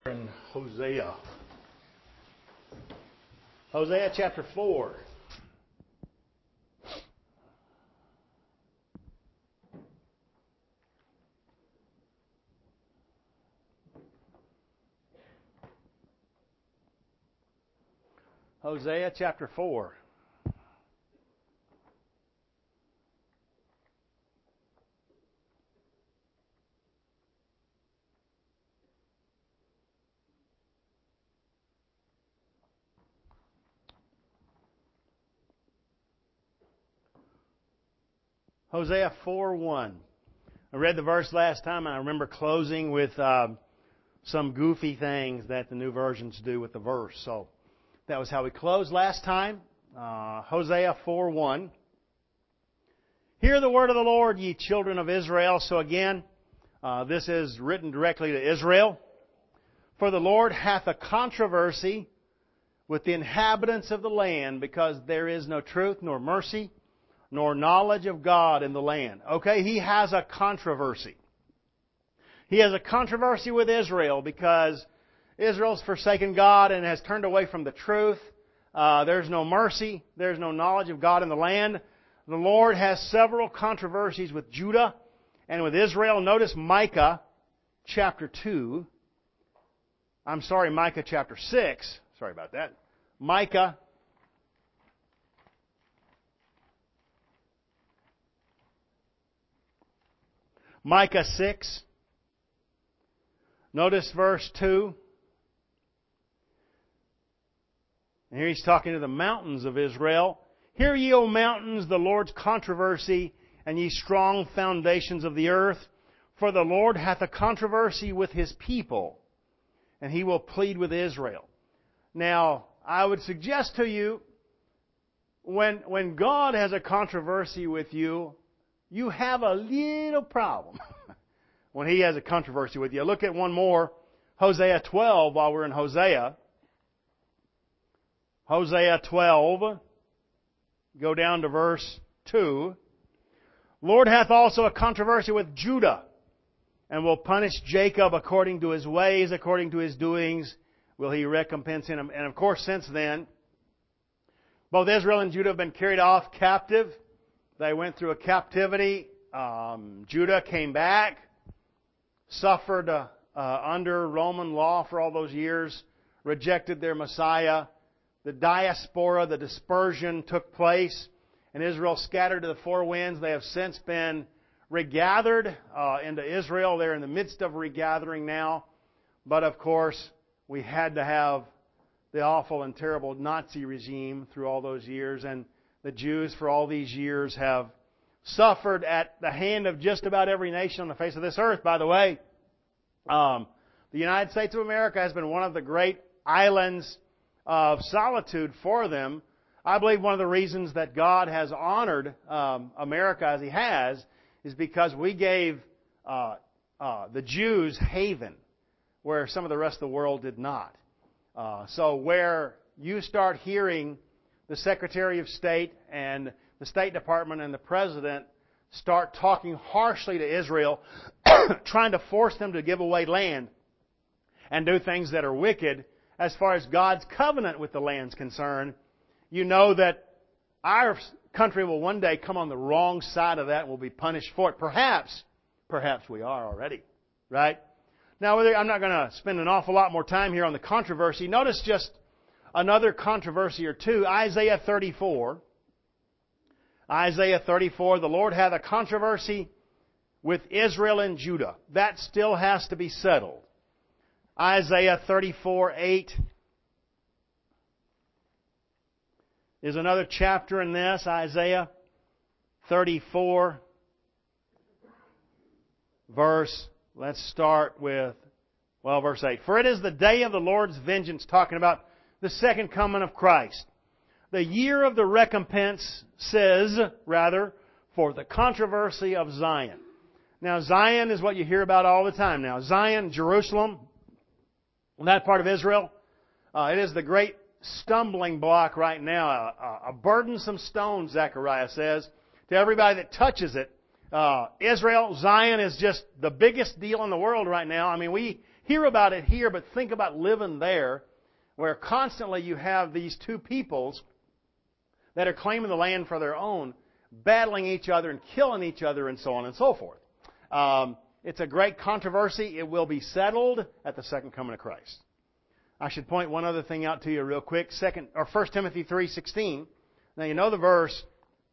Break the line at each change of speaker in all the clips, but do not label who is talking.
In Hosea. Hosea chapter 4. Hosea chapter 4. Hosea 4:1. I read the verse last time, and I remember closing with some goofy things that the new versions do with the verse. So that was how we closed last time. Hosea 4:1. Hear the word of the Lord, ye children of Israel. So again, this is written directly to Israel. For the Lord hath a controversy with the inhabitants of the land, because there is no truth nor mercy, nor knowledge of God in the land. Okay, He has a controversy. He has a controversy with Israel because Israel's forsaken God and has turned away from the truth. There's no mercy. There's no knowledge of God in the land. The Lord has several controversies with Judah and with Israel. Notice Micah chapter 2. Micah chapter 6. Sorry about that. Micah Micah 6. Notice verse 2. And here he's talking to the mountains of Israel. Hear ye, O mountains, the Lord's controversy, and ye strong foundations of the earth. For the Lord hath a controversy with His people, and He will plead with Israel. Now, I would suggest to you, when God has a controversy with you, you have a little problem when He has a controversy with you. Look at one more, Hosea 12, while we're in Hosea. Hosea 12, go down to verse 2. Lord hath also a controversy with Judah, and will punish Jacob according to his ways, according to his doings, will He recompense him. And of course, since then, both Israel and Judah have been carried off captive. They went through a captivity. Judah came back, suffered under Roman law for all those years, rejected their Messiah. The diaspora, the dispersion took place, and Israel scattered to the four winds. They have since been regathered into Israel. They're in the midst of regathering now. But of course, we had to have the awful and terrible Nazi regime through all those years, and the Jews for all these years have suffered at the hand of just about every nation on the face of this earth. By the way, the United States of America has been one of the great islands of solitude for them. I believe one of the reasons that God has honored America as He has is because we gave the Jews haven where some of the rest of the world did not. So where you start hearing the Secretary of State and the State Department and the President start talking harshly to Israel, trying to force them to give away land and do things that are wicked as far as God's covenant with the land's concerned, you know that our country will one day come on the wrong side of that and will be punished for it. Perhaps we are already, right? Now, I'm not going to spend an awful lot more time here on the controversy. Notice just another controversy or two. Isaiah 34. Isaiah 34, the Lord hath a controversy with Israel and Judah. That still has to be settled. Isaiah 34:8 is another chapter in this. Isaiah 34, let's start with, verse 8. For it is the day of the Lord's vengeance, talking about the second coming of Christ. The year of the recompense for the controversy of Zion. Now, Zion is what you hear about all the time now. Zion, Jerusalem, that part of Israel, it is the great stumbling block right now, a burdensome stone, Zechariah says, to everybody that touches it. Israel, Zion is just the biggest deal in the world right now. I mean, we hear about it here, but think about living there, where constantly you have these two peoples that are claiming the land for their own, battling each other and killing each other and so on and so forth. It's a great controversy. It will be settled at the second coming of Christ. I should point one other thing out to you real quick. 1 Timothy 3:16. Now you know the verse.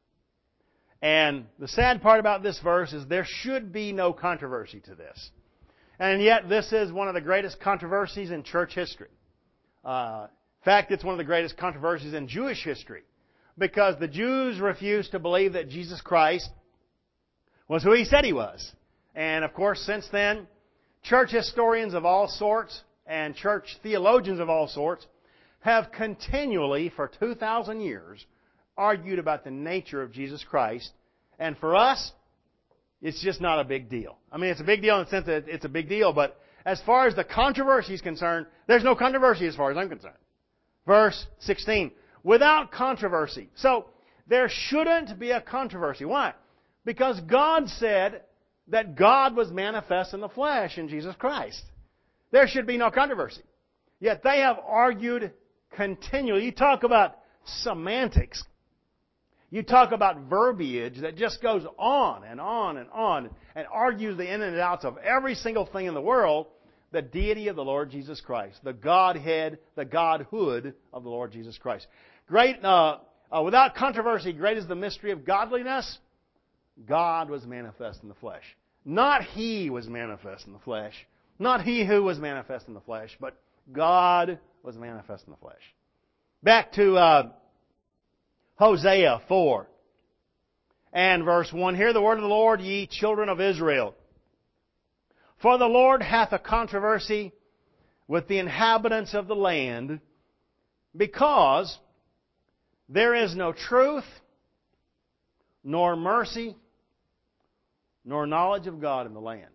And the sad part about this verse is there should be no controversy to this. And yet this is one of the greatest controversies in church history. In fact, it's one of the greatest controversies in Jewish history. Because the Jews refused to believe that Jesus Christ was who He said He was. And of course, since then, church historians of all sorts and church theologians of all sorts have continually, for 2,000 years, argued about the nature of Jesus Christ. And for us, it's just not a big deal. I mean, it's a big deal in the sense that it's a big deal, but as far as the controversy is concerned, there's no controversy as far as I'm concerned. Verse 16, without controversy. So, there shouldn't be a controversy. Why? Because God said that God was manifest in the flesh in Jesus Christ. There should be no controversy. Yet they have argued continually. You talk about semantics. You talk about verbiage that just goes on and on and on and argues the in and outs of every single thing in the world, the deity of the Lord Jesus Christ, the Godhead, the Godhood of the Lord Jesus Christ. Great, without controversy, great is the mystery of godliness. God was manifest in the flesh. Not He was manifest in the flesh. Not He who was manifest in the flesh, but God was manifest in the flesh. Back to Hosea 4 and verse 1. Hear the word of the Lord, ye children of Israel. For the Lord hath a controversy with the inhabitants of the land, because there is no truth, nor mercy, nor knowledge of God in the land.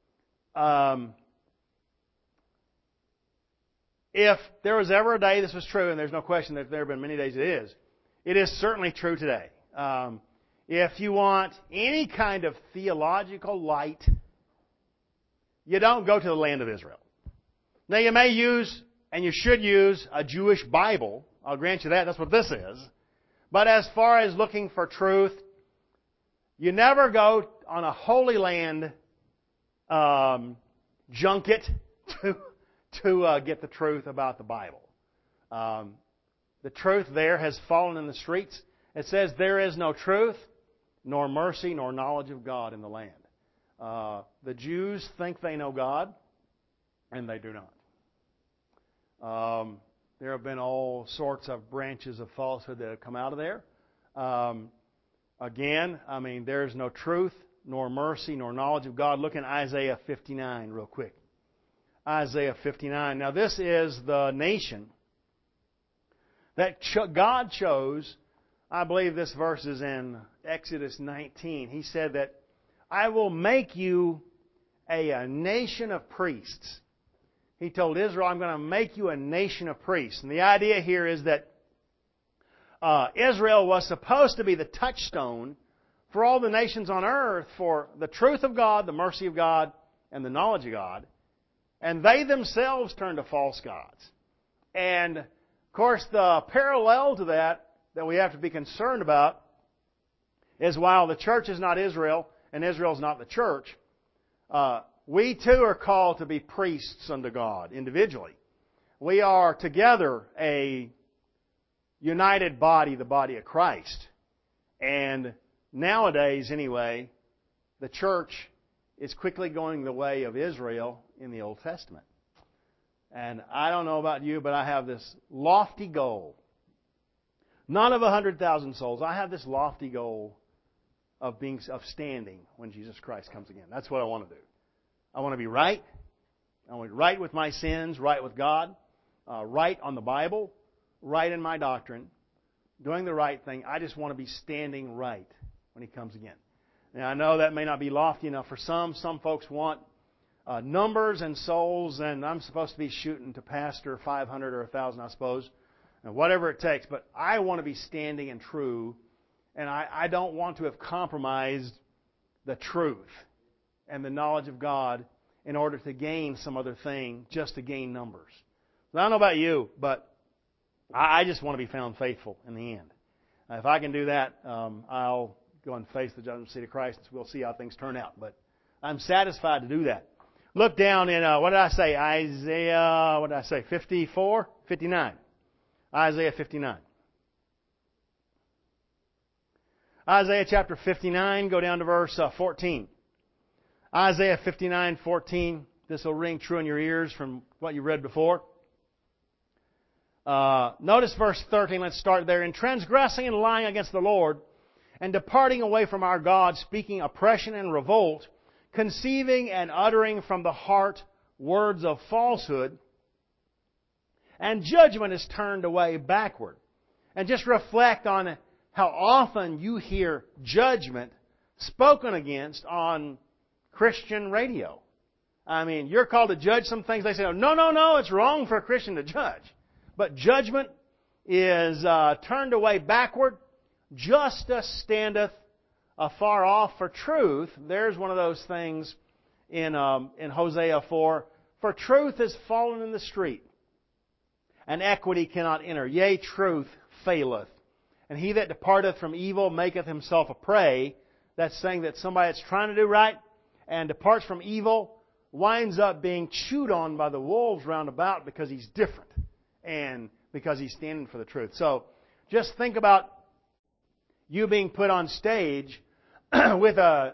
If there was ever a day this was true, and there's no question that there have been many days it is certainly true today. If you want any kind of theological light, you don't go to the land of Israel. Now you may use, and you should use, a Jewish Bible. I'll grant you that. That's what this is. But as far as looking for truth, you never go on a Holy Land junket to get the truth about the Bible. The truth there has fallen in the streets. It says there is no truth, nor mercy, nor knowledge of God in the land. The Jews think they know God, and they do not. There have been all sorts of branches of falsehood that have come out of there. Again, I mean, there is no truth, nor mercy, nor knowledge of God. Look in Isaiah 59 real quick. Isaiah 59. Now this is the nation that God chose. I believe this verse is in Exodus 19. He said that I will make you a nation of priests. He told Israel, I'm going to make you a nation of priests. And the idea here is that Israel was supposed to be the touchstone for all the nations on earth for the truth of God, the mercy of God, and the knowledge of God. And they themselves turned to false gods. And, of course, the parallel to that we have to be concerned about is while the church is not Israel, and Israel is not the church, we too are called to be priests unto God individually. We are together a united body, the body of Christ. And nowadays, anyway, the church is quickly going the way of Israel in the Old Testament. And I don't know about you, but I have this lofty goal. Not of 100,000 souls. I have this lofty goal of standing when Jesus Christ comes again. That's what I want to do. I want to be right. I want to be right with my sins, right with God, right on the Bible, right in my doctrine, doing the right thing. I just want to be standing right when He comes again. Now, I know that may not be lofty enough for some. Some folks want numbers and souls, and I'm supposed to be shooting to pastor 500 or 1,000, I suppose, and whatever it takes. But I want to be standing and true, and I don't want to have compromised the truth and the knowledge of God in order to gain some other thing, just to gain numbers. I don't know about you, but I just want to be found faithful in the end. If I can do that, I'll go and face the judgment seat of Christ. We'll see how things turn out. But I'm satisfied to do that. Look down in, what did I say? Isaiah, 54? 59. Isaiah 59. Isaiah chapter 59, go down to verse 14. Isaiah 59:14. This will ring true in your ears from what you read before. Notice verse 13. Let's start there. In transgressing and lying against the Lord, and departing away from our God, speaking oppression and revolt, conceiving and uttering from the heart words of falsehood, and judgment is turned away backward. And just reflect on how often you hear judgment spoken against on Christian radio. I mean, you're called to judge some things. They say, no, it's wrong for a Christian to judge. But judgment is turned away backward. Justice standeth afar off for truth. There's one of those things in Hosea 4. For truth is fallen in the street, and equity cannot enter. Yea, truth faileth. And he that departeth from evil maketh himself a prey. That's saying that somebody that's trying to do right and departs from evil winds up being chewed on by the wolves round about because he's different and because he's standing for the truth. So just think about you being put on stage with a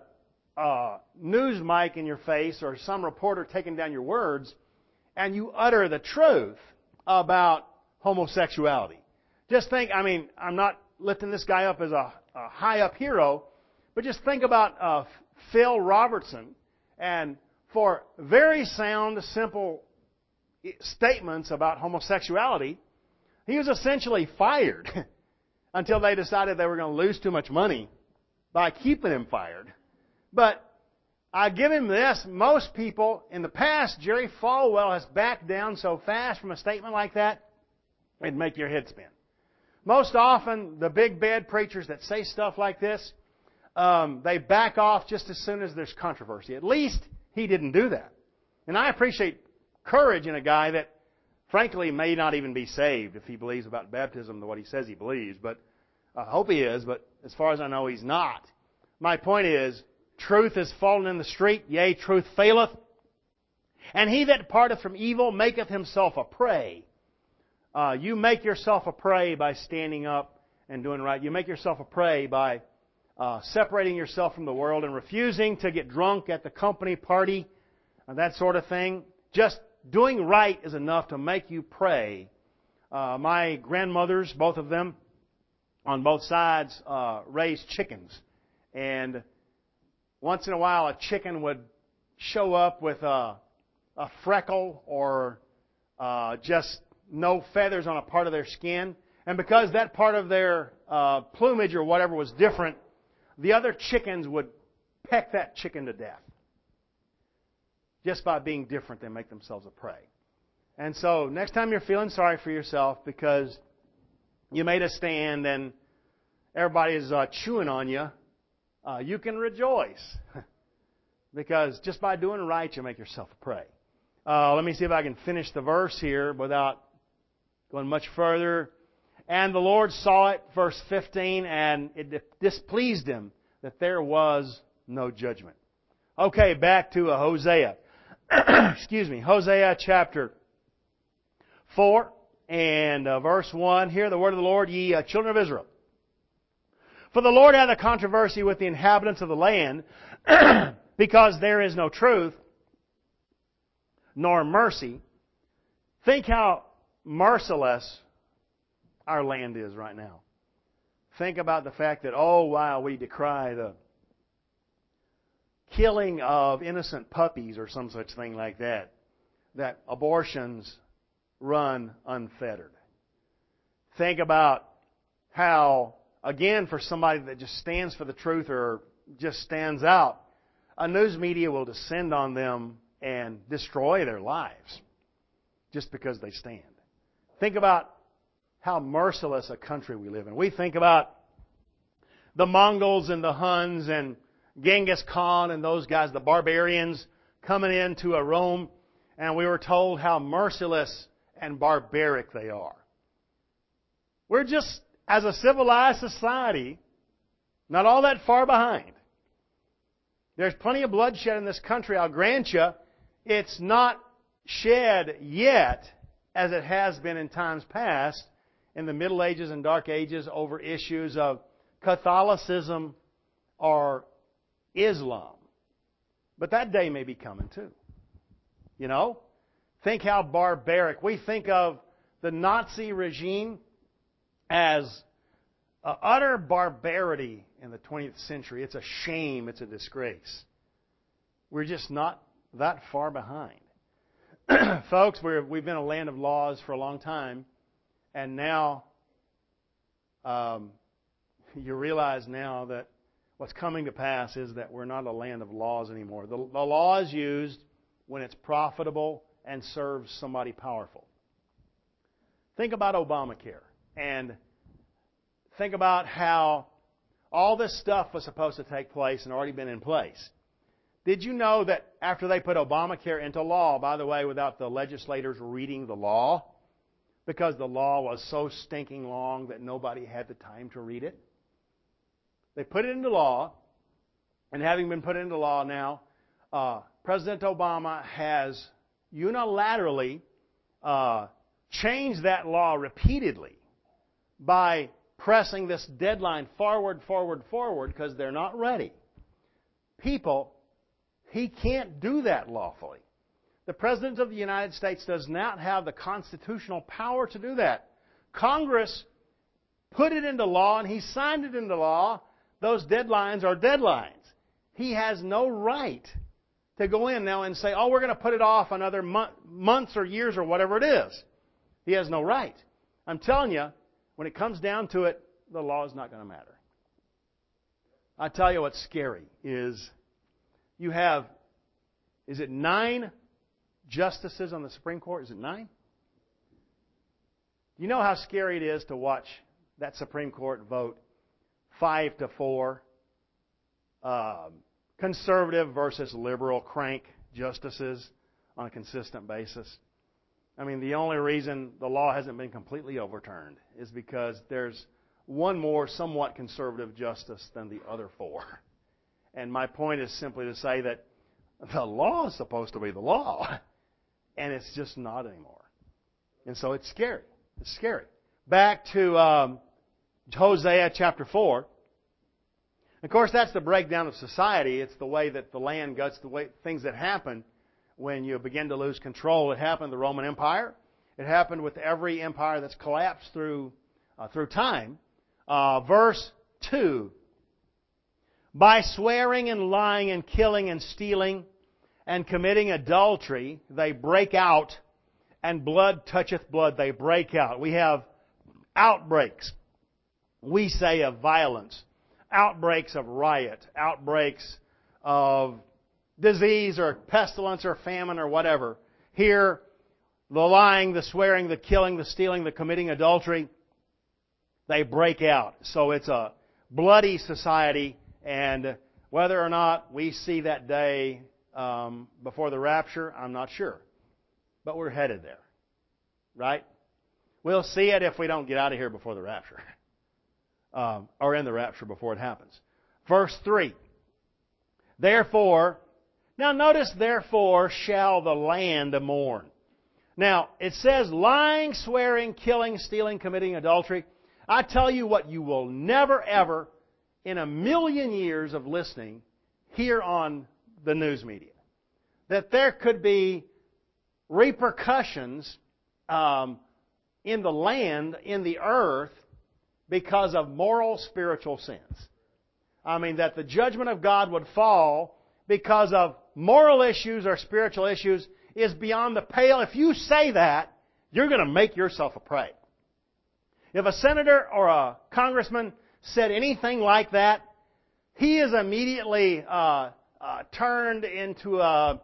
news mic in your face or some reporter taking down your words, and you utter the truth about homosexuality. Just think, I'm not lifting this guy up as a high-up hero, but just think about Phil Robertson, and for very sound, simple statements about homosexuality, he was essentially fired until they decided they were going to lose too much money by keeping him fired. But I give him this. Most people, in the past, Jerry Falwell has backed down so fast from a statement like that, it'd make your head spin. Most often, the big bad preachers that say stuff like this, they back off just as soon as there's controversy. At least he didn't do that. And I appreciate courage in a guy that, frankly, may not even be saved if he believes about baptism the what he says he believes. But I hope he is, but as far as I know, he's not. My point is, truth is fallen in the street, yea, truth faileth. And he that departeth from evil maketh himself a prey. You make yourself a prey by standing up and doing right. You make yourself a prey by separating yourself from the world and refusing to get drunk at the company party, that sort of thing. Just doing right is enough to make you prey. My grandmothers, both of them, on both sides, raised chickens. And once in a while a chicken would show up with a freckle or just no feathers on a part of their skin. And because that part of their plumage or whatever was different, the other chickens would peck that chicken to death. Just by being different, they make themselves a prey. And so next time you're feeling sorry for yourself because you made a stand and everybody is chewing on you, you can rejoice. Because just by doing right, you make yourself a prey. Let me see if I can finish the verse here without going much further. And the Lord saw it, verse 15, and it displeased him that there was no judgment. Okay, back to Hosea. Excuse me. Hosea chapter 4 and verse 1. Hear the word of the Lord, ye children of Israel. For the Lord hath a controversy with the inhabitants of the land, because there is no truth, nor mercy. Think how merciless our land is right now. Think about the fact that, while we decry the killing of innocent puppies or some such thing like that, that abortions run unfettered. Think about how, again, for somebody that just stands for the truth or just stands out, a news media will descend on them and destroy their lives just because they stand. Think about how merciless a country we live in. We think about the Mongols and the Huns and Genghis Khan and those guys, the barbarians, coming into a Rome, and we were told how merciless and barbaric they are. We're just, as a civilized society, not all that far behind. There's plenty of bloodshed in this country, I'll grant you. It's not shed yet as it has been in times past, in the Middle Ages and Dark Ages, over issues of Catholicism or Islam. But that day may be coming too. You know? Think how barbaric. We think of the Nazi regime as utter barbarity in the 20th century. It's a shame. It's a disgrace. We're just not that far behind. Folks, we've been a land of laws for a long time, and now you realize now that what's coming to pass is that we're not a land of laws anymore. The law is used when it's profitable and serves somebody powerful. Think about Obamacare, and think about how all this stuff was supposed to take place and already been in place. Did you know that after they put Obamacare into law, by the way, without the legislators reading the law, because the law was so stinking long that nobody had the time to read it, they put it into law, and having been put into law now, President Obama has unilaterally changed that law repeatedly by pressing this deadline forward, because they're not ready. People, he can't do that lawfully. The President of the United States does not have the constitutional power to do that. Congress put it into law, and he signed it into law. Those deadlines are deadlines. He has no right to go in now and say, oh, we're going to put it off another months or years or whatever it is. He has no right. I'm telling you, when it comes down to it, the law is not going to matter. I tell you what's scary is you have, is it 9 justices on the Supreme Court? Is it 9? You know how scary it is to watch that Supreme Court vote 5-4, conservative versus liberal crank justices on a consistent basis? I mean, the only reason the law hasn't been completely overturned is because there's one more somewhat conservative justice than the other 4. And my point is simply to say that the law is supposed to be the law, and it's just not anymore. And so it's scary. It's scary. Back to Hosea chapter 4. Of course, that's the breakdown of society. It's the way that the land goes, the way things that happen when you begin to lose control. It happened in the Roman Empire. It happened with every empire that's collapsed through time. Verse 2. By swearing and lying and killing and stealing and committing adultery, they break out, and blood toucheth blood. They break out. We have outbreaks, we say, of violence, outbreaks of riot, outbreaks of disease or pestilence or famine or whatever. Here, the lying, the swearing, the killing, the stealing, the committing adultery, they break out. So it's a bloody society, and whether or not we see that day before the rapture, I'm not sure. But we're headed there. Right? We'll see it if we don't get out of here before the rapture. Or in the rapture before it happens. Verse 3. Therefore, now notice, therefore shall the land mourn. Now, it says lying, swearing, killing, stealing, committing adultery. I tell you what, you will never ever, in a million years of listening, hear on the news media. That there could be repercussions in the land, in the earth, because of moral, spiritual sins. I mean, that the judgment of God would fall because of moral issues or spiritual issues is beyond the pale. If you say that, you're going to make yourself a prey. If a senator or a congressman said anything like that, he is immediately turned into a,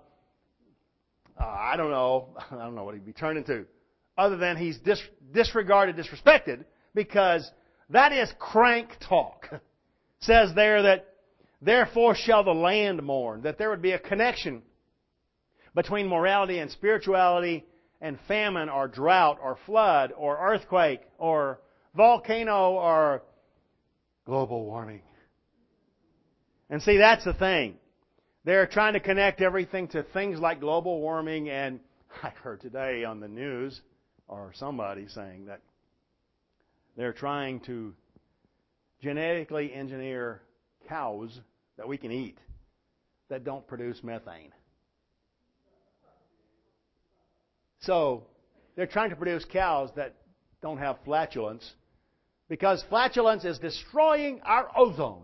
I don't know what he'd be turned into, other than he's disregarded, disrespected, because that is crank talk. It says there that, therefore shall the land mourn, that there would be a connection between morality and spirituality and famine or drought or flood or earthquake or volcano or global warming. And see, that's the thing. They're trying to connect everything to things like global warming, and I heard today on the news, or somebody saying that they're trying to genetically engineer cows that we can eat that don't produce methane. So, they're trying to produce cows that don't have flatulence, because flatulence is destroying our ozone.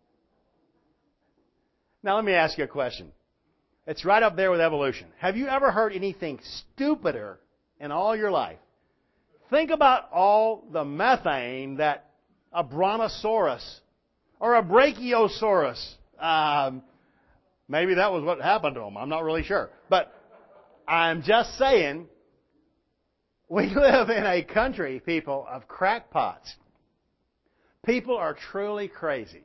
Now, let me ask you a question. It's right up there with evolution. Have you ever heard anything stupider in all your life? Think about all the methane that a brontosaurus or a brachiosaurus, maybe that was what happened to them. I'm not really sure. But I'm just saying, we live in a country, people, of crackpots. People are truly crazy.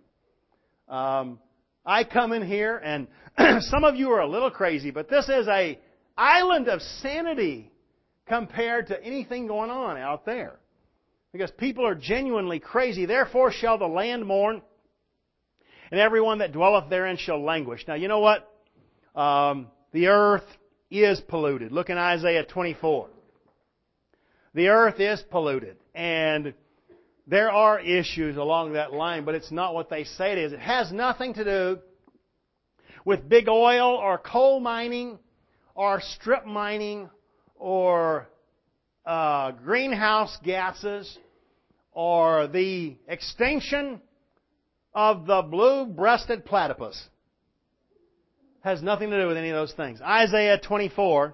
I come in here, and some of you are a little crazy, but this is an island of sanity compared to anything going on out there. Because people are genuinely crazy. Therefore shall the land mourn, and everyone that dwelleth therein shall languish. Now, you know what? The earth is polluted. Look in Isaiah 24. The earth is polluted, and there are issues along that line, but it's not what they say it is. It has nothing to do with big oil or coal mining or strip mining or greenhouse gases or the extinction of the blue-breasted platypus. Has nothing to do with any of those things. Isaiah 24,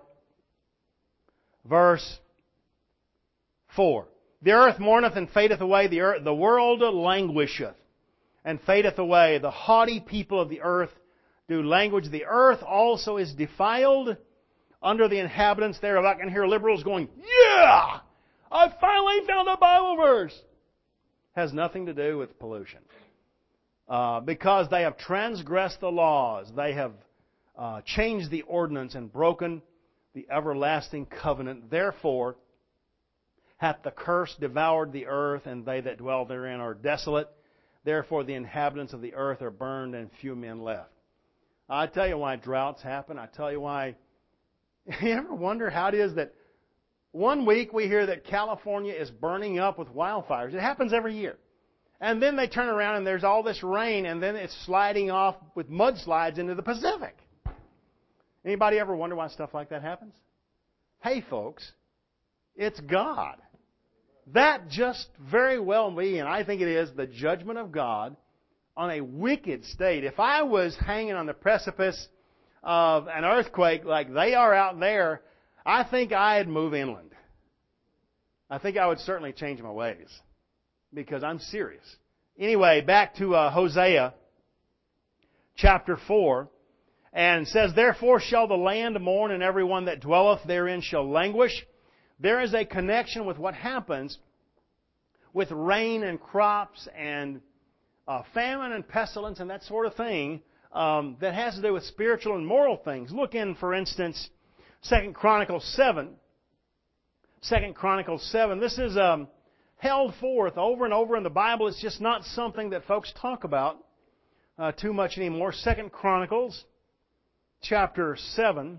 verse 4. The earth mourneth and fadeth away, the world languisheth and fadeth away. The haughty people of the earth do language. The earth also is defiled under the inhabitants thereof. I can hear liberals going, yeah! I finally found a Bible verse! Has nothing to do with pollution. Because they have transgressed the laws. They have changed the ordinance and broken the everlasting covenant. Therefore hath the curse devoured the earth, and they that dwell therein are desolate. Therefore the inhabitants of the earth are burned, and few men left. I tell you why droughts happen. I tell you why. You ever wonder how it is that one week we hear that California is burning up with wildfires? It happens every year. And then they turn around and there's all this rain, and then it's sliding off with mudslides into the Pacific. Anybody ever wonder why stuff like that happens? Hey folks, it's God. That just very well be, and I think it is, the judgment of God on a wicked state. If I was hanging on the precipice of an earthquake like they are out there, I think I'd move inland. I think I would certainly change my ways, because I'm serious. Anyway, back to Hosea chapter 4, and it says, Therefore shall the land mourn, and every one that dwelleth therein shall languish. There is a connection with what happens with rain and crops and famine and pestilence and that sort of thing that has to do with spiritual and moral things. Look in, for instance, 2 Chronicles 7. 2 Chronicles 7. This is held forth over and over in the Bible. It's just not something that folks talk about too much anymore. 2 Chronicles chapter 7.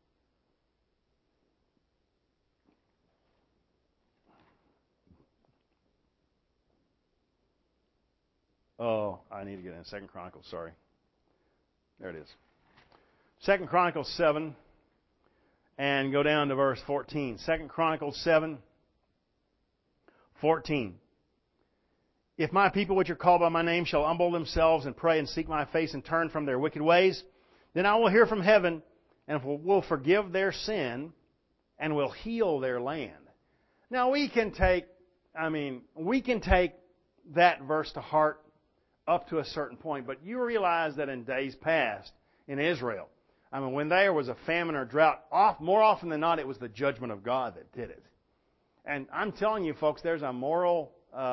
Oh, I need to get in 2 Chronicles, sorry. There it is. 2 Chronicles 7, and go down to verse 14. 2 Chronicles 7, 14. If my people which are called by my name shall humble themselves and pray and seek my face and turn from their wicked ways, then I will hear from heaven and will forgive their sin and will heal their land. Now we can take that verse to heart up to a certain point, but you realize that in days past in Israel, when there was a famine or drought, more often than not, it was the judgment of God that did it. And I'm telling you, folks, there's a moral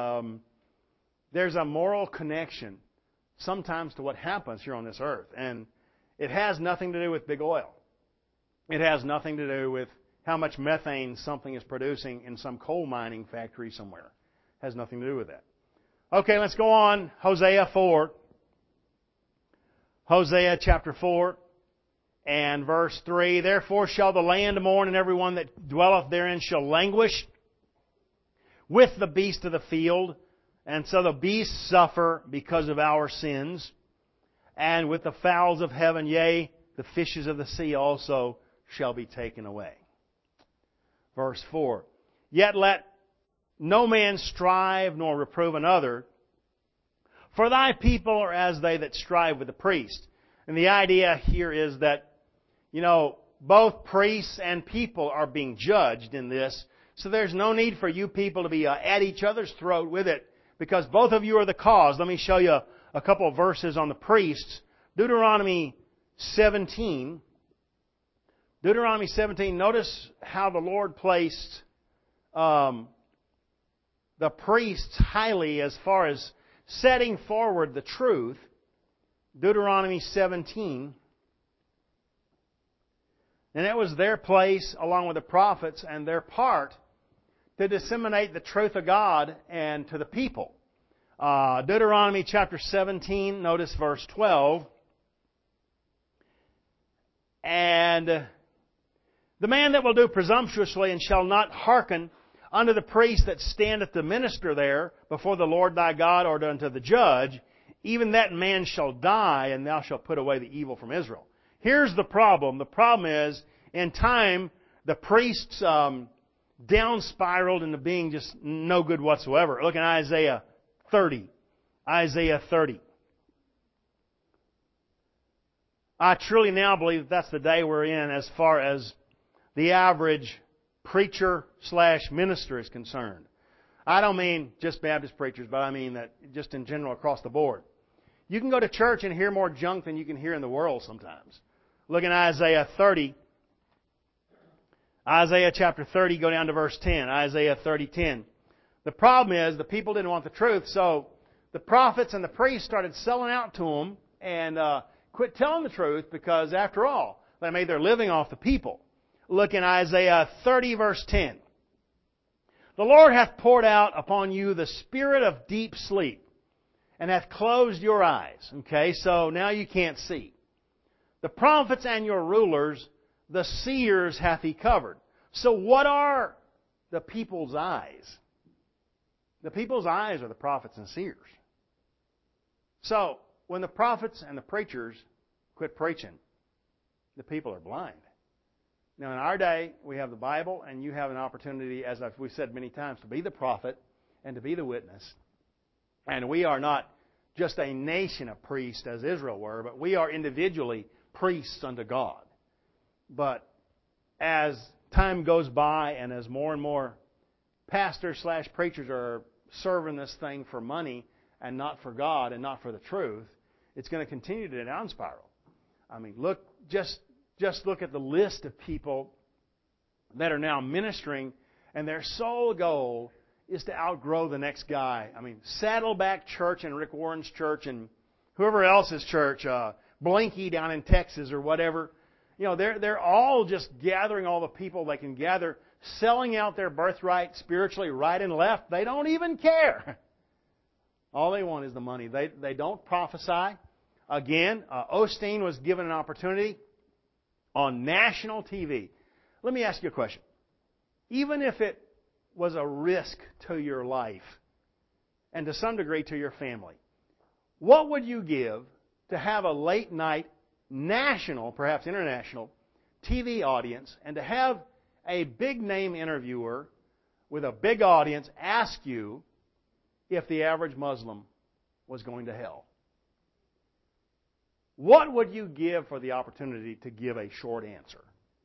connection sometimes to what happens here on this earth, and it has nothing to do with big oil. It has nothing to do with how much methane something is producing in some coal mining factory somewhere. It has nothing to do with that. Okay, let's go on. Hosea 4. Hosea chapter 4 and verse 3. Therefore shall the land mourn, and every one that dwelleth therein shall languish with the beast of the field. And so the beasts suffer because of our sins. And with the fowls of heaven, yea, the fishes of the sea also shall be taken away. Verse 4. Yet let no man strive nor reprove another, for thy people are as they that strive with the priest. And the idea here is that, both priests and people are being judged in this. So there's no need for you people to be at each other's throat with it, because both of you are the cause. Let me show you a couple of verses on the priests. Deuteronomy 17. Deuteronomy 17, notice how the Lord placed the priests highly as far as setting forward the truth. Deuteronomy 17. And it was their place, along with the prophets, and their part to disseminate the truth of God and to the people. Deuteronomy chapter 17, notice verse 12. And the man that will do presumptuously and shall not hearken unto the priest that standeth to minister there before the Lord thy God, or unto the judge, even that man shall die, and thou shalt put away the evil from Israel. Here's the problem. The problem is, in time, the priests down spiraled into being just no good whatsoever. Look at Isaiah 30. Isaiah 30. I truly now believe that's the day we're in as far as the average preacher/minister is concerned. I don't mean just Baptist preachers, but I mean that just in general across the board. You can go to church and hear more junk than you can hear in the world sometimes. Look at Isaiah 30. Isaiah chapter 30, go down to verse 10. Isaiah 30:10. The problem is the people didn't want the truth, so the prophets and the priests started selling out to them and quit telling the truth, because after all, they made their living off the people. Look in Isaiah 30 verse 10. The Lord hath poured out upon you the spirit of deep sleep, and hath closed your eyes. Okay, so now you can't see. The prophets and your rulers, the seers hath He covered. So what are the people's eyes? The people's eyes are the prophets and seers. So, when the prophets and the preachers quit preaching, the people are blind. Now, in our day, we have the Bible, and you have an opportunity, as we've said many times, to be the prophet and to be the witness. And we are not just a nation of priests, as Israel were, but we are individually priests unto God. But as time goes by, and as more and more pastors/preachers are serving this thing for money and not for God and not for the truth, it's going to continue to down spiral. I mean, just look at the list of people that are now ministering, and their sole goal is to outgrow the next guy. I mean, Saddleback Church and Rick Warren's church and whoever else's church, Blinky down in Texas or whatever. They're all just gathering all the people they can gather, selling out their birthright spiritually right and left. They don't even care. All they want is the money. They don't prophesy. Again, Osteen was given an opportunity on national TV. Let me ask you a question. Even if it was a risk to your life and to some degree to your family, what would you give to have a late night national, perhaps international, TV audience, and to have a big name interviewer with a big audience ask you if the average Muslim was going to hell? What would you give for the opportunity to give a short answer?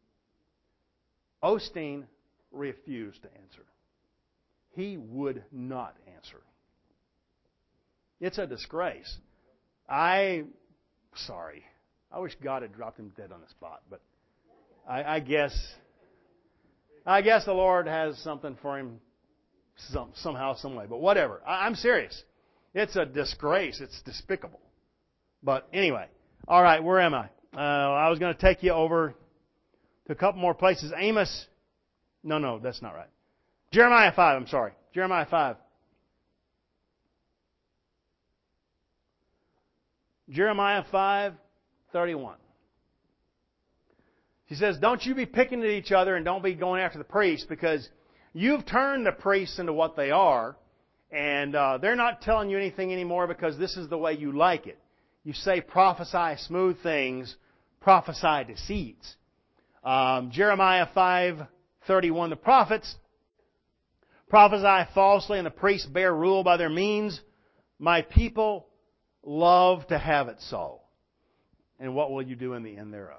Osteen refused to answer. He would not answer. It's a disgrace. I wish God had dropped him dead on the spot, but I guess the Lord has something for him somehow, some way. But whatever. I'm serious. It's a disgrace. It's despicable. But anyway, all right, where am I? I was going to take you over to a couple more places. Amos, no, that's not right. Jeremiah 5, I'm sorry. Jeremiah 5. Jeremiah 5:31. He says, don't you be picking at each other and don't be going after the priests, because you've turned the priests into what they are, and they're not telling you anything anymore because this is the way you like it. You say prophesy smooth things, prophesy deceits. Jeremiah 5:31, the prophets prophesy falsely and the priests bear rule by their means. My people love to have it so. And what will you do in the end thereof?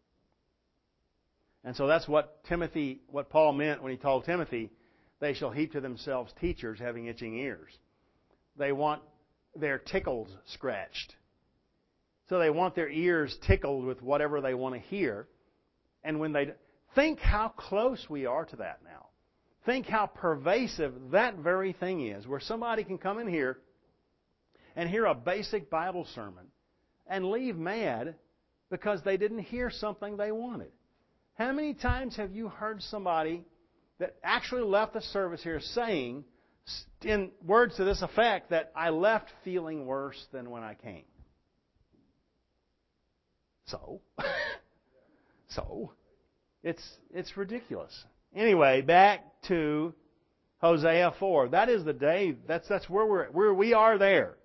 And so that's what Paul meant when he told Timothy, they shall heap to themselves teachers having itching ears. They want their tickles scratched. So they want their ears tickled with whatever they want to hear. And when they think how close we are to that now. Think how pervasive that very thing is, where somebody can come in here and hear a basic Bible sermon and leave mad because they didn't hear something they wanted. How many times have you heard somebody that actually left the service here saying, in words to this effect, that I left feeling worse than when I came? So it's ridiculous. Anyway, back to Hosea 4. That is the day. That's where we are there.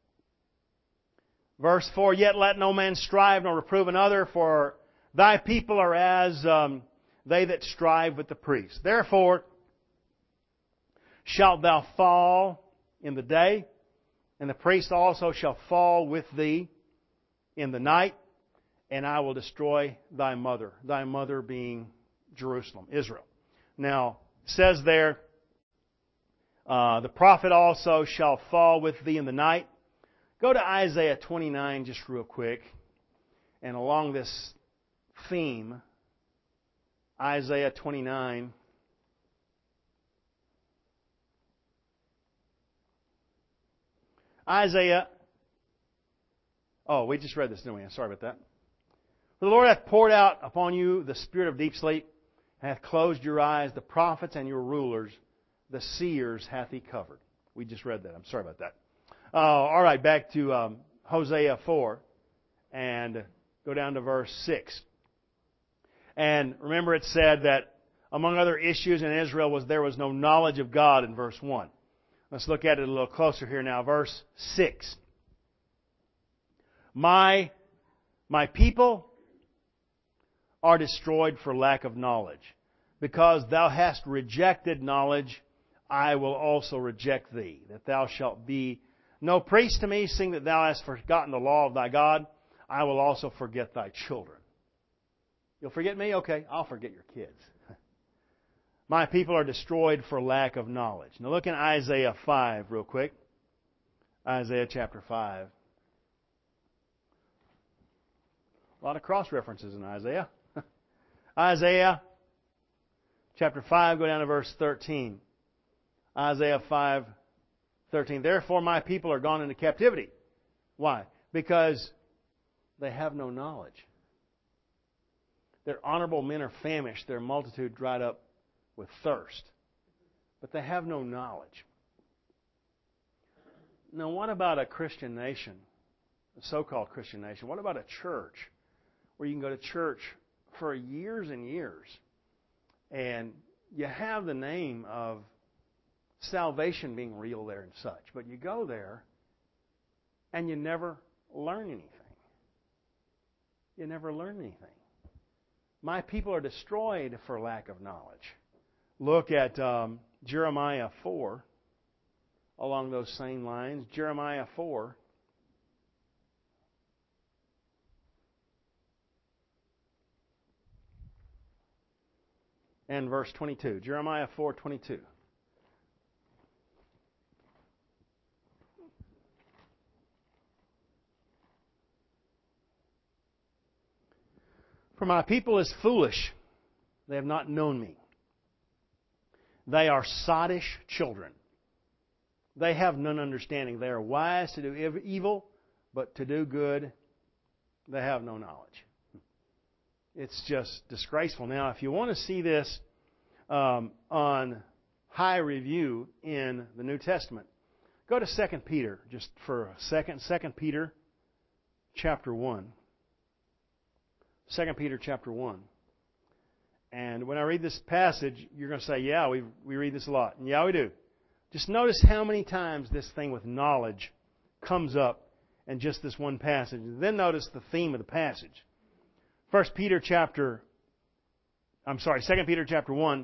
Verse 4, yet let no man strive nor reprove another, for thy people are as they that strive with the priests. Therefore shalt thou fall in the day, and the priest also shall fall with thee in the night, and I will destroy thy mother being Jerusalem, Israel. Now, it says there, the prophet also shall fall with thee in the night. Go to Isaiah 29 just real quick. And along this theme, Isaiah 29. We just read this, didn't we? Sorry about that. The Lord hath poured out upon you the spirit of deep sleep, hath closed your eyes, the prophets and your rulers, the seers hath He covered. We just read that. I'm sorry about that. All right, back to Hosea 4, and go down to verse 6. And remember, it said that among other issues in Israel there was no knowledge of God in verse 1. Let's look at it a little closer here now. Verse 6. My people are destroyed for lack of knowledge. Because thou hast rejected knowledge, I will also reject thee, that thou shalt be no priest to me, seeing that thou hast forgotten the law of thy God. I will also forget thy children. You'll forget me? Okay, I'll forget your kids. My people are destroyed for lack of knowledge. Now look in Isaiah 5 real quick. Isaiah chapter 5. A lot of cross-references in Isaiah. Isaiah chapter 5, go down to verse 13. Isaiah 5:13. Therefore my people are gone into captivity. Why? Because they have no knowledge. Their honorable men are famished, their multitude dried up with thirst. But they have no knowledge. Now what about a Christian nation, a so-called Christian nation? What about a church where you can go to church for years and years and you have the name of salvation being real there and such, but you go there and you never learn anything. You never learn anything. My people are destroyed for lack of knowledge. Look at Jeremiah 4 along those same lines. Jeremiah 4. And verse 22. Jeremiah 4:22. For my people is foolish. They have not known me. They are sottish children. They have none understanding. They are wise to do evil, but to do good they have no knowledge. It's just disgraceful. Now, if you want to see this on high review in the New Testament, go to 2 Peter just for a second. 2 Peter chapter 1. 2 Peter chapter 1. And when I read this passage, you're going to say, yeah, we read this a lot. And yeah, we do. Just notice how many times this thing with knowledge comes up in just this one passage. And then notice the theme of the passage. 2 Peter chapter 1,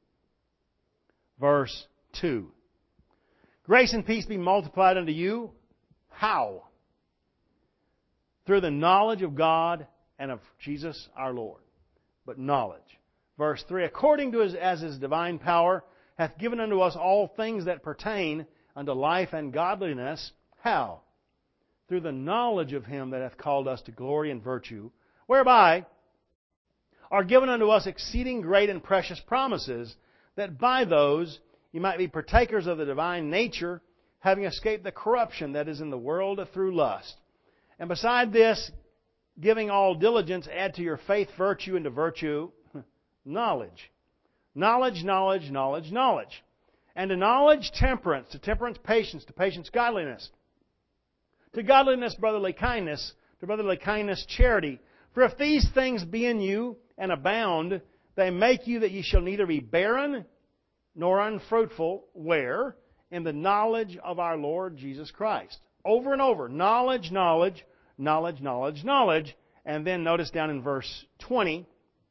verse 2. Grace and peace be multiplied unto you. How? Through the knowledge of God and of Jesus our Lord. But knowledge. Verse 3. According to as His divine power hath given unto us all things that pertain unto life and godliness. How? Through the knowledge of Him that hath called us to glory and virtue, whereby are given unto us exceeding great and precious promises, that by those you might be partakers of the divine nature, having escaped the corruption that is in the world through lust. And beside this, giving all diligence, add to your faith virtue, and to virtue knowledge. Knowledge, knowledge, knowledge, knowledge. And to knowledge temperance, to temperance patience, to patience godliness. To godliness brotherly kindness, to brotherly kindness charity. For if these things be in you and abound, they make you that ye shall neither be barren nor unfruitful. Where? In the knowledge of our Lord Jesus Christ. Over and over. Knowledge, knowledge, knowledge, knowledge, knowledge. And then notice down in verse 20,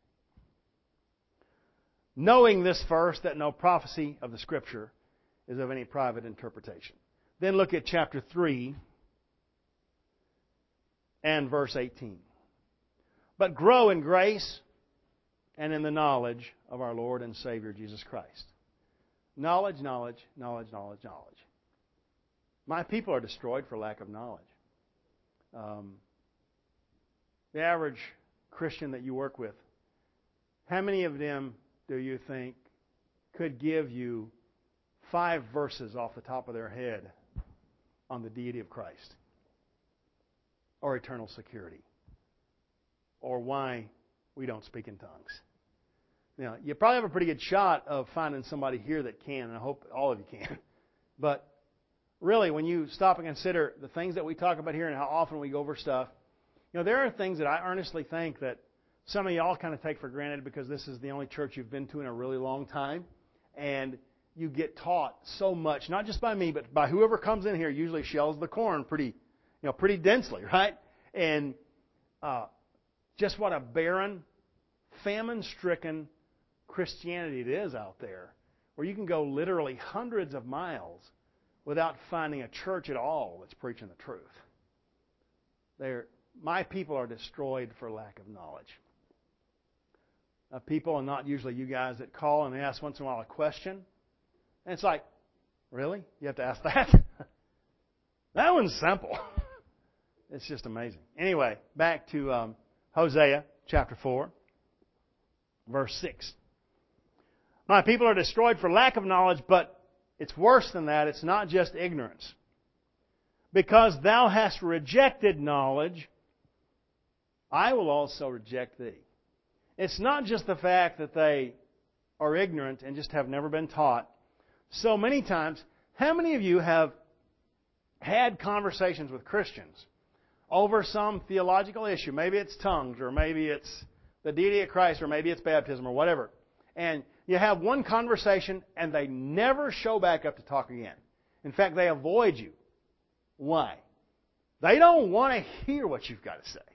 knowing this first, that no prophecy of the Scripture is of any private interpretation. Then look at chapter 3 and verse 18. But grow in grace and in the knowledge of our Lord and Savior Jesus Christ. Knowledge, knowledge, knowledge, knowledge, knowledge. My people are destroyed for lack of knowledge. The average Christian that you work with, how many of them do you think could give you 5 verses off the top of their head on the deity of Christ? Or eternal security? Or why we don't speak in tongues? Now, you probably have a pretty good shot of finding somebody here that can, and I hope all of you can. But really, when you stop and consider the things that we talk about here and how often we go over stuff, there are things that I earnestly think that some of y'all kind of take for granted because this is the only church you've been to in a really long time. And you get taught so much, not just by me, but by whoever comes in here, usually shells the corn pretty densely, right? And just what a barren, famine-stricken Christianity it is out there, where you can go literally hundreds of miles without finding a church at all that's preaching the truth. My people are destroyed for lack of knowledge. People, and not usually you guys, that call and ask once in a while a question. And it's like, really? You have to ask that? That one's simple. It's just amazing. Anyway, back to Hosea chapter 4, verse 6. My people are destroyed for lack of knowledge, but it's worse than that. It's not just ignorance. Because thou hast rejected knowledge, I will also reject thee. It's not just the fact that they are ignorant and just have never been taught. So many times, how many of you have had conversations with Christians over some theological issue? Maybe it's tongues, or maybe it's the deity of Christ, or maybe it's baptism, or whatever. And you have one conversation and they never show back up to talk again. In fact, they avoid you. Why? They don't want to hear what you've got to say.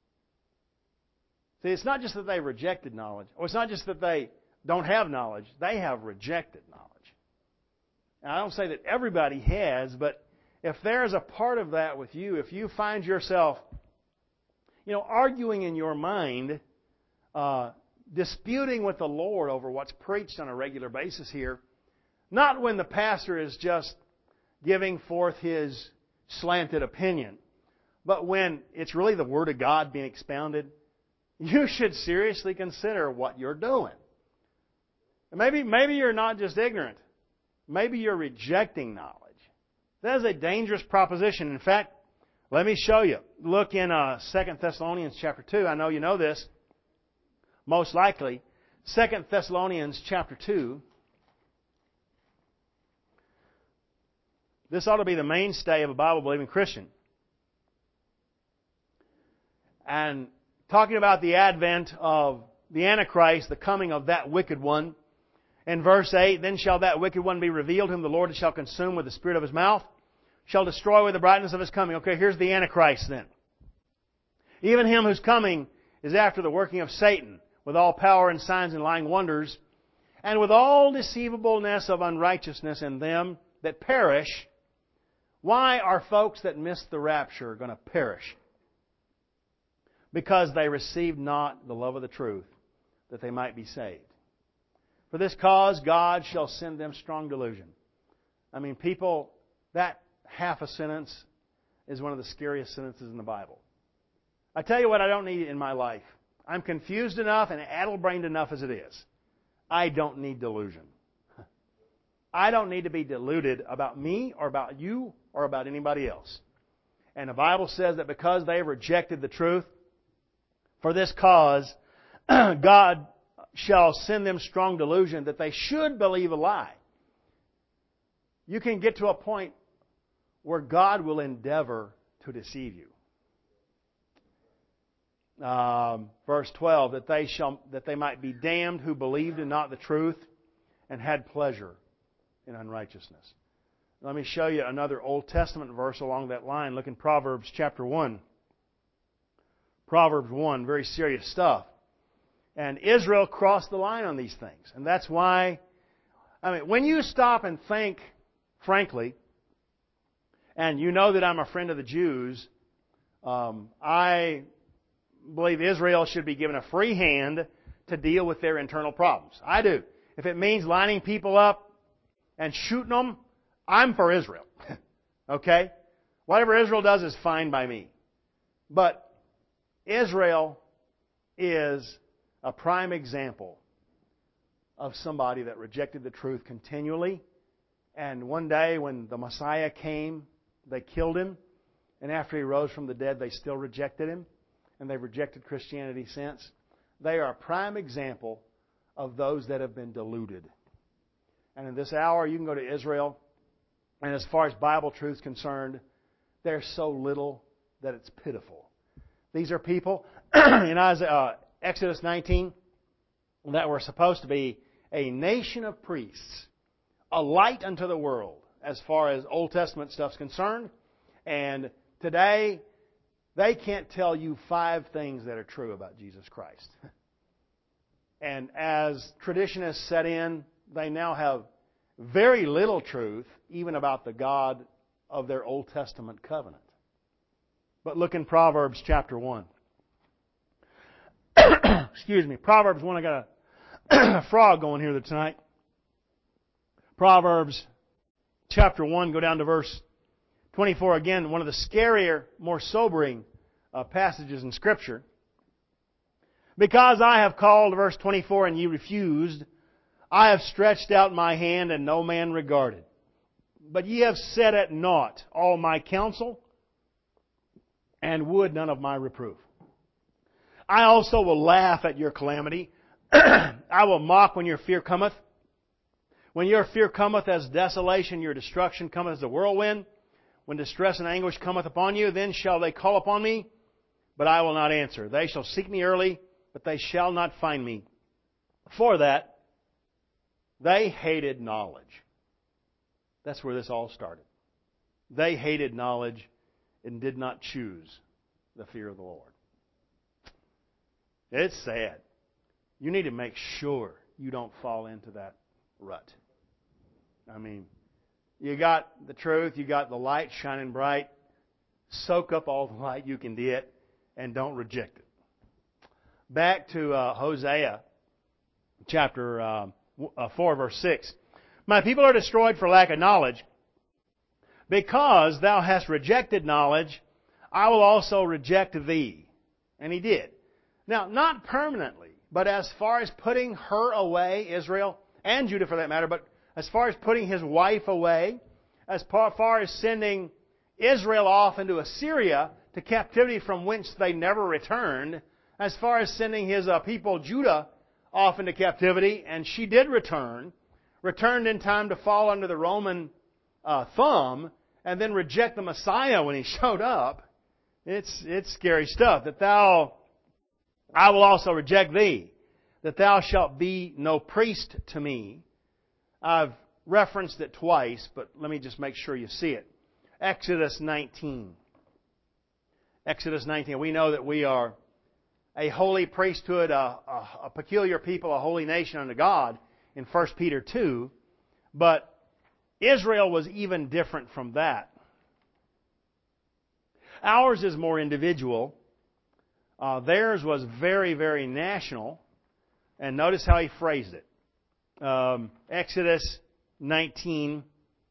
See, it's not just that they rejected knowledge, or it's not just that they don't have knowledge. They have rejected knowledge. Now, I don't say that everybody has, but if there's a part of that with you, if you find yourself, arguing in your mind, disputing with the Lord over what's preached on a regular basis here, not when the pastor is just giving forth his slanted opinion, but when it's really the Word of God being expounded, you should seriously consider what you're doing. And maybe you're not just ignorant. Maybe you're rejecting knowledge. That is a dangerous proposition. In fact, let me show you. Look in 2 Thessalonians chapter 2. I know you know this. most likely. 2 Thessalonians chapter 2. This ought to be the mainstay of a Bible-believing Christian. And talking about the advent of the Antichrist, the coming of that wicked one. In verse 8, then shall that wicked one be revealed, whom the Lord shall consume with the spirit of His mouth, shall destroy with the brightness of His coming. Okay, here's the Antichrist then. Even him whose coming is after the working of Satan, with all power and signs and lying wonders, and with all deceivableness of unrighteousness in them that perish. Why are folks that miss the rapture going to perish? Because they received not the love of the truth, that they might be saved. For this cause God shall send them strong delusion. I mean, people, that half a sentence is one of the scariest sentences in the Bible. I tell you what I don't need in my life. I'm confused enough and addle-brained enough as it is. I don't need delusion. I don't need to be deluded about me or about you or about anybody else. And the Bible says that because they have rejected the truth, for this cause, God shall send them strong delusion that they should believe a lie. You can get to a point where God will endeavor to deceive you. Verse 12, that they might be damned who believed in not the truth and had pleasure in unrighteousness. Let me show you another Old Testament verse along that line. Look in Proverbs chapter 1. Proverbs 1, very serious stuff. And Israel crossed the line on these things. And that's why, when you stop and think, frankly, and you know that I'm a friend of the Jews, I believe Israel should be given a free hand to deal with their internal problems. I do. If it means lining people up and shooting them, I'm for Israel. Okay? Whatever Israel does is fine by me. But Israel is a prime example of somebody that rejected the truth continually. And one day when the Messiah came, they killed Him. And after He rose from the dead, they still rejected Him. And they've rejected Christianity since. They are a prime example of those that have been deluded. And in this hour, you can go to Israel, and as far as Bible truth is concerned, there's so little that it's pitiful. These are people in Exodus 19 that were supposed to be a nation of priests, a light unto the world as far as Old Testament stuff's concerned. And today, they can't tell you 5 things that are true about Jesus Christ. And as tradition has set in, they now have very little truth even about the God of their Old Testament covenant. But look in Proverbs chapter 1. Excuse me. Proverbs 1. I got a frog going here tonight. Proverbs chapter 1. Go down to verse 24. Again, one of the scarier, more sobering passages in Scripture. Because I have called, verse 24, and ye refused, I have stretched out my hand, and no man regarded. But ye have set at naught all my counsel, and would none of my reproof. I also will laugh at your calamity. I will mock when your fear cometh. When your fear cometh as desolation, your destruction cometh as a whirlwind. When distress and anguish cometh upon you, then shall they call upon me, but I will not answer. They shall seek me early, but they shall not find me. For that, they hated knowledge. That's where this all started. They hated knowledge and did not choose the fear of the Lord. It's sad. You need to make sure you don't fall into that rut. You got the truth, you got the light shining bright. Soak up all the light you can get and don't reject it. Back to Hosea chapter 4, verse 6. My people are destroyed for lack of knowledge. Because thou hast rejected knowledge, I will also reject thee. And He did. Now, not permanently, but as far as putting her away, Israel, and Judah for that matter, but as far as putting His wife away, as far as sending Israel off into Assyria to captivity from whence they never returned, as far as sending His people, Judah, off into captivity, and she did returned in time to fall under the Roman thumb, and then reject the Messiah when He showed up. It's scary stuff. I will also reject thee, that thou shalt be no priest to me. I've referenced it twice, but let me just make sure you see it. Exodus 19. Exodus 19. We know that we are a holy priesthood, a peculiar people, a holy nation unto God in 1 Peter 2. But Israel was even different from that. Ours is more individual. Theirs was very, very national. And notice how he phrased it. Exodus 19:6.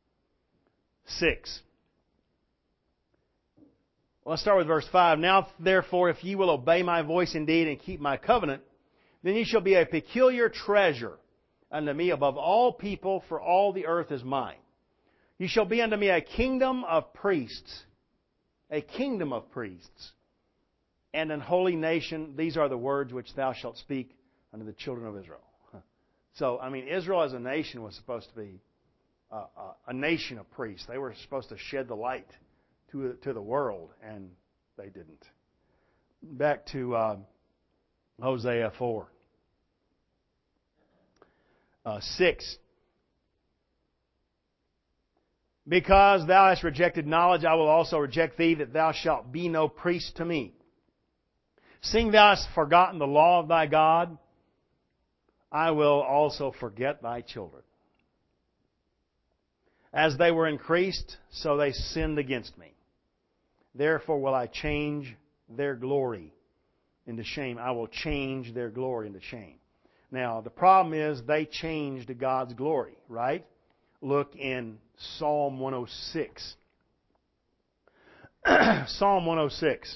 Let's start with verse 5. Now, therefore, if ye will obey my voice indeed and keep my covenant, then ye shall be a peculiar treasure unto me above all people, for all the earth is mine. Ye shall be unto me a kingdom of priests. A kingdom of priests. And an holy nation. These are the words which thou shalt speak unto the children of Israel. So, Israel as a nation was supposed to be a nation of priests. They were supposed to shed the light to the world, and they didn't. Back to Hosea 4. 6. Because thou hast rejected knowledge, I will also reject thee, that thou shalt be no priest to me. Seeing thou hast forgotten the law of thy God, I will also forget thy children. As they were increased, so they sinned against me. Therefore will I change their glory into shame. I will change their glory into shame. Now, the problem is they changed God's glory, right? Look in Psalm 106. Psalm 106.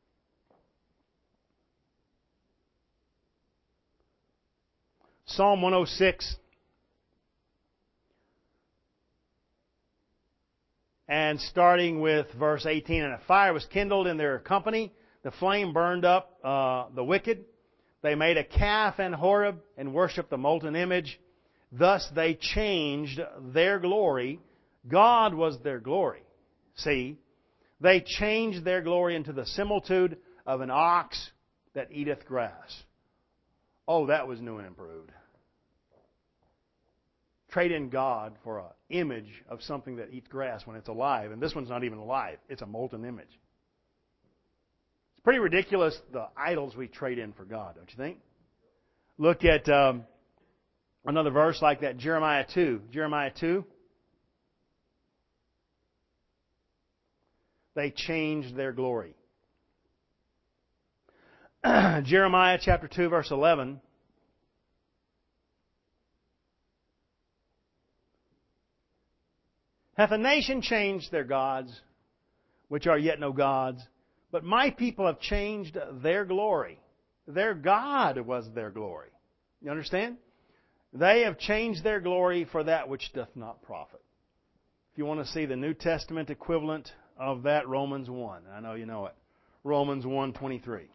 Psalm 106. And starting with verse 18, and a fire was kindled in their company. The flame burned up the wicked. They made a calf in Horeb and worshipped the molten image. Thus they changed their glory. God was their glory. See, they changed their glory into the similitude of an ox that eateth grass. Oh, that was new and improved. Trade in God for an image of something that eats grass when it's alive. And this one's not even alive. It's a molten image. It's pretty ridiculous, the idols we trade in for God, don't you think? Look at another verse like that, Jeremiah 2. Jeremiah 2. They changed their glory. Jeremiah chapter 2, verse 11. Hath a nation changed their gods, which are yet no gods? But my people have changed their glory. Their God was their glory. You understand? They have changed their glory for that which doth not profit. If you want to see the New Testament equivalent of that, Romans 1. I know you know it. Romans 1:23.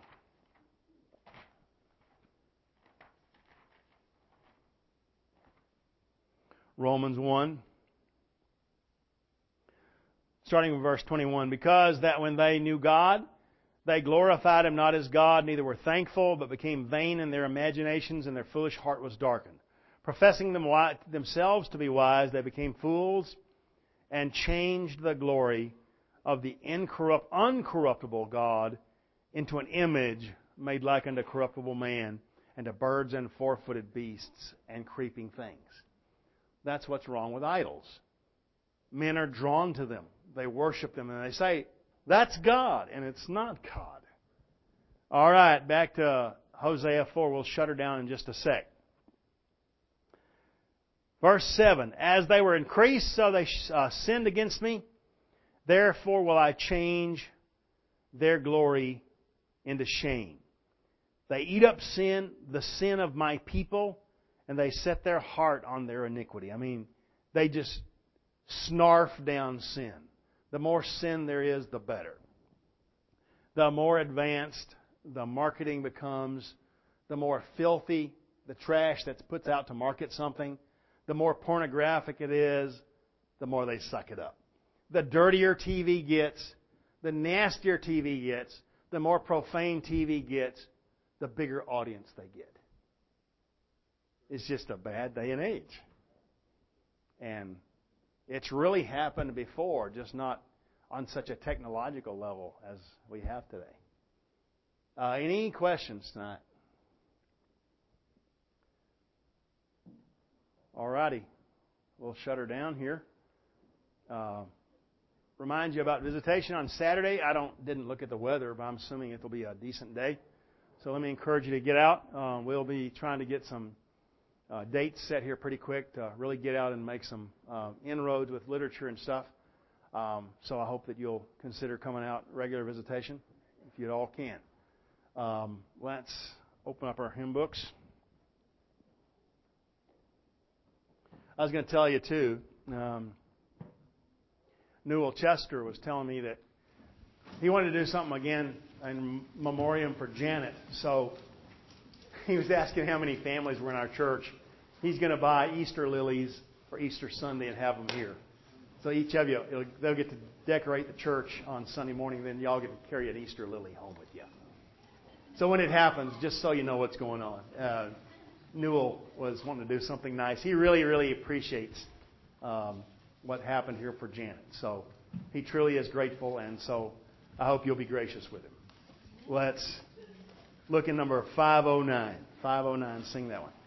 Romans 1. Starting with verse 21, because that when they knew God, they glorified Him not as God, neither were thankful, but became vain in their imaginations, and their foolish heart was darkened. Professing themselves to be wise, they became fools, and changed the glory of the uncorruptible God into an image made like unto corruptible man, and to birds and four-footed beasts, and creeping things. That's what's wrong with idols. Men are drawn to them. They worship them and they say, that's God, and it's not God. All right, back to Hosea 4. We'll shut her down in just a sec. Verse 7, as they were increased, so they sinned against me. Therefore will I change their glory into shame. They eat up sin, the sin of my people, and they set their heart on their iniquity. They just snarf down sin. The more sin there is, the better. The more advanced the marketing becomes, the more filthy the trash that's put out to market something, the more pornographic it is, the more they suck it up. The dirtier TV gets, the nastier TV gets, the more profane TV gets, the bigger audience they get. It's just a bad day and age. And it's really happened before, just not on such a technological level as we have today. Any questions tonight? All righty. We'll shut her down here. Remind you about visitation on Saturday. Didn't look at the weather, but I'm assuming it'll be a decent day. So let me encourage you to get out. We'll be trying to get some dates set here pretty quick to really get out and make some inroads with literature and stuff. So I hope that you'll consider coming out regular visitation if you all can. Let's open up our hymn books. I was going to tell you too, Newell Chester was telling me that he wanted to do something again in memoriam for Janet. So he was asking how many families were in our church. He's going to buy Easter lilies for Easter Sunday and have them here. So each of you, they'll get to decorate the church on Sunday morning, then y'all get to carry an Easter lily home with you. So when it happens, just so you know what's going on, Newell was wanting to do something nice. He really, really appreciates what happened here for Janet. So he truly is grateful, and so I hope you'll be gracious with him. Let's look at number 509. 509, sing that one.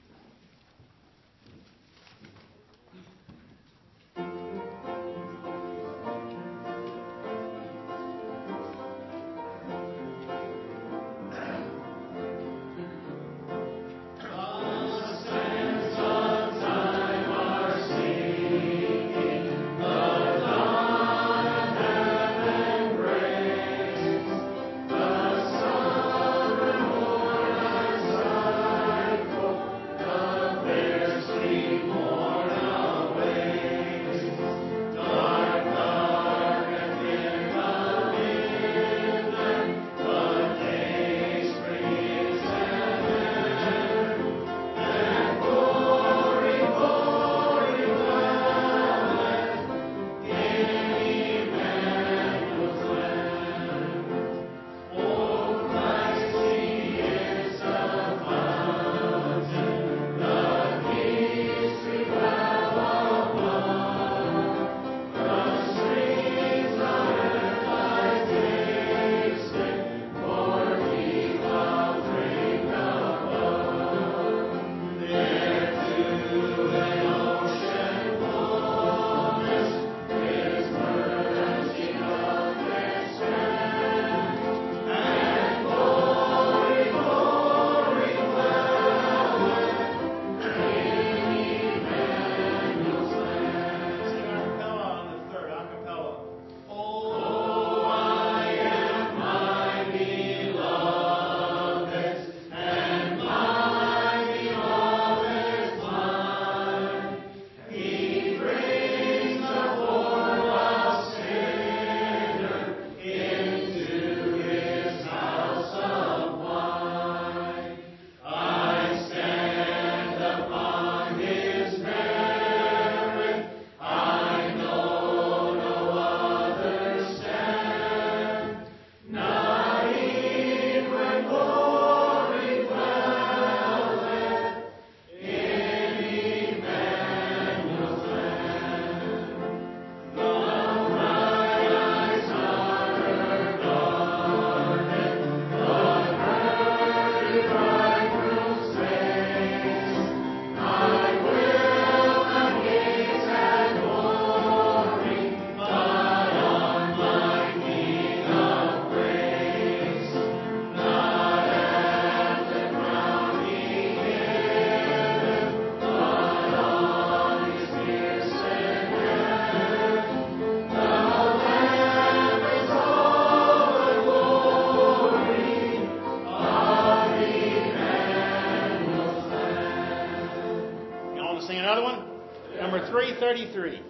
Another one? Number 333.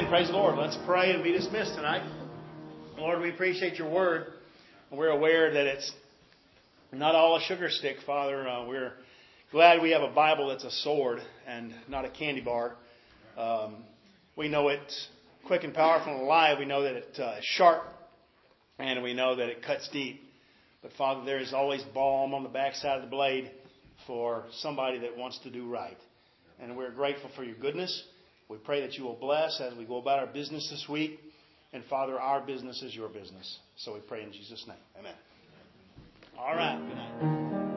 Amen. Praise the Lord. Let's pray and be dismissed tonight. Lord, we appreciate your word. We're aware that it's not all a sugar stick, Father. We're glad we have a Bible that's a sword and not a candy bar. We know it's quick and powerful and alive. We know that it's sharp, and we know that it cuts deep. But Father, there is always balm on the backside of the blade for somebody that wants to do right. And we're grateful for your goodness. We pray that you will bless as we go about our business this week. And Father, our business is your business. So we pray in Jesus' name. Amen. All right. Good night.